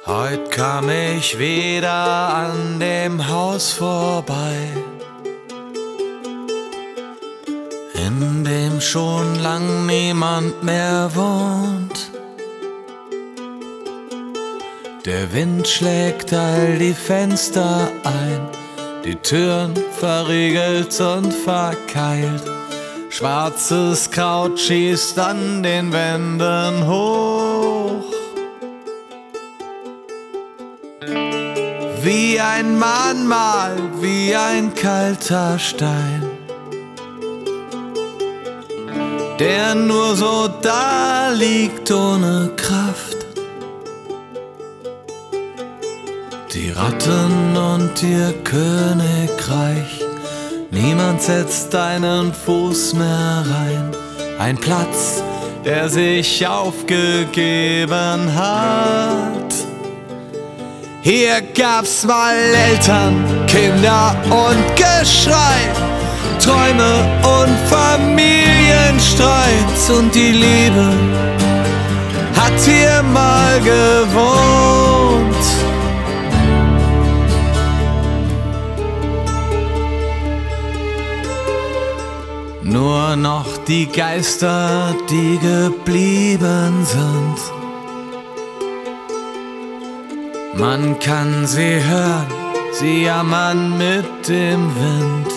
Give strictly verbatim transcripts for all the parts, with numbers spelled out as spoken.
Heut kam ich wieder an dem Haus vorbei, in dem schon lang niemand mehr wohnt. Der Wind schlägt all die Fenster ein, die Türen verriegelt und verkeilt. Schwarzes Kraut schießt an den Wänden hoch. Wie ein Mahnmal, wie ein kalter Stein, der nur so da liegt ohne Kraft. Die Ratten und ihr Königreich, niemand setzt einen Fuß mehr rein. Ein Platz, der sich aufgegeben hat. Hier gab's mal Eltern, Kinder und Geschrei, Träume und Familienstreit, und die Liebe hat hier mal gewohnt. Nur noch die Geister, die geblieben sind. Man kann sie hören, sie jammern mit dem Wind.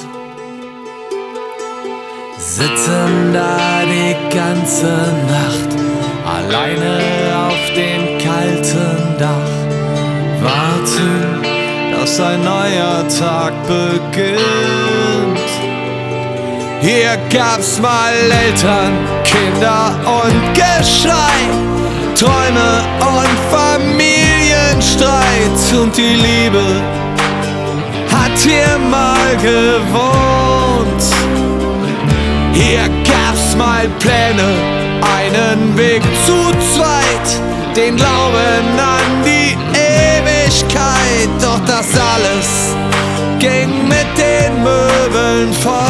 Sitzen da die ganze Nacht, alleine auf dem kalten Dach, warten, dass ein neuer Tag beginnt. Hier gab's mal Eltern, Kinder und Geschrei, Träume und Familienstreit, und die Liebe hat hier mal gewohnt. Hier gab's mal Pläne, einen Weg zu zweit, den Glauben an die Ewigkeit, doch das alles ging mit den Möbeln vorbei.